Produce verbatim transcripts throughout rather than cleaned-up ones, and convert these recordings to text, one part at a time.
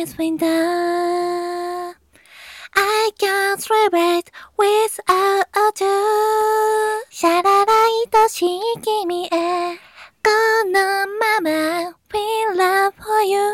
this winter I can't celebrate without you シャララ愛しい君へこのまま We love for you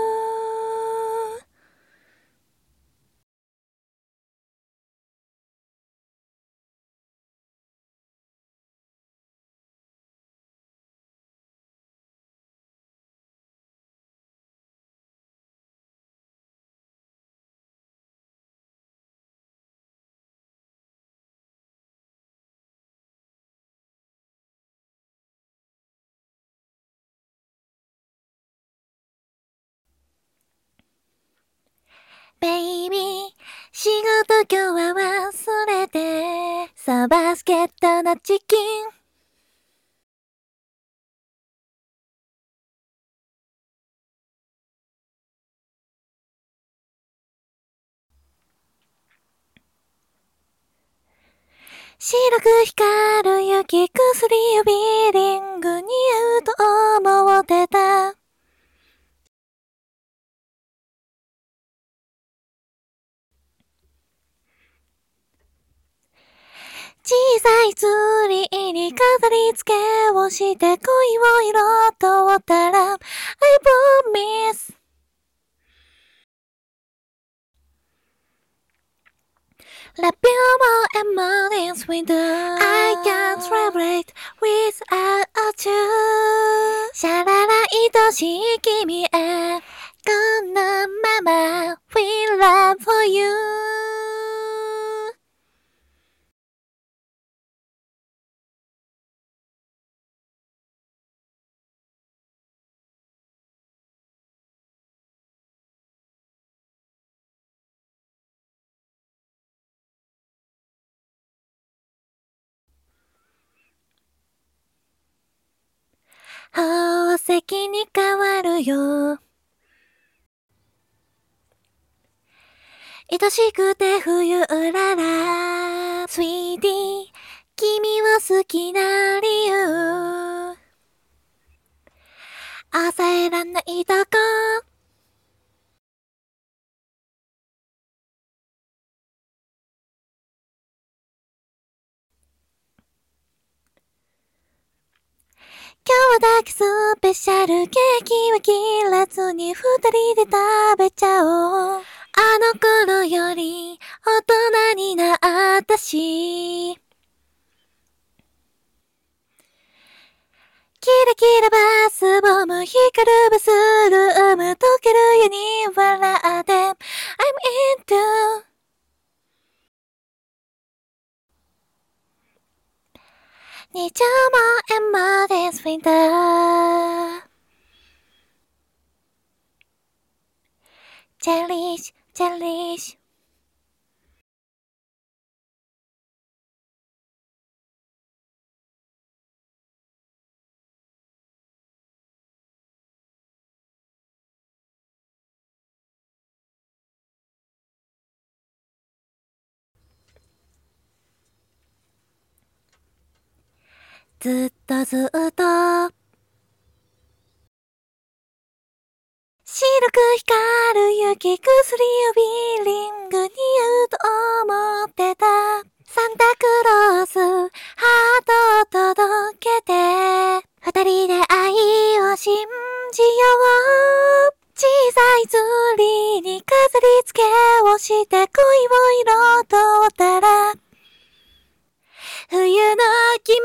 ベイビー仕事今日は忘れてさあバスケットのチキン白く光る雪薬をビーリングに合うと思ってた小さいツリーに飾り付けをして恋を彩ったら I promise Love you more and more this winter I can't celebrate without you シャララ愛しい君へこのまま We love for you宝石に変わるよ愛しくて冬うらら Sweetie 君を好きな理由抑えらんないとこ今日はだけスペシャルケーキは切らずに二人で食べちゃおうあの頃より大人になったしキラキラバスボム光るバスルーム溶けるように笑って I'm into Need you more and more this winter Cherish, cherishずっとずっと白く光る雪薬をビーリングに合うと思ってたサンタクロースハートを届けて二人で愛を信じよう小さいツリーに飾り付けをして恋を彩ったら冬の君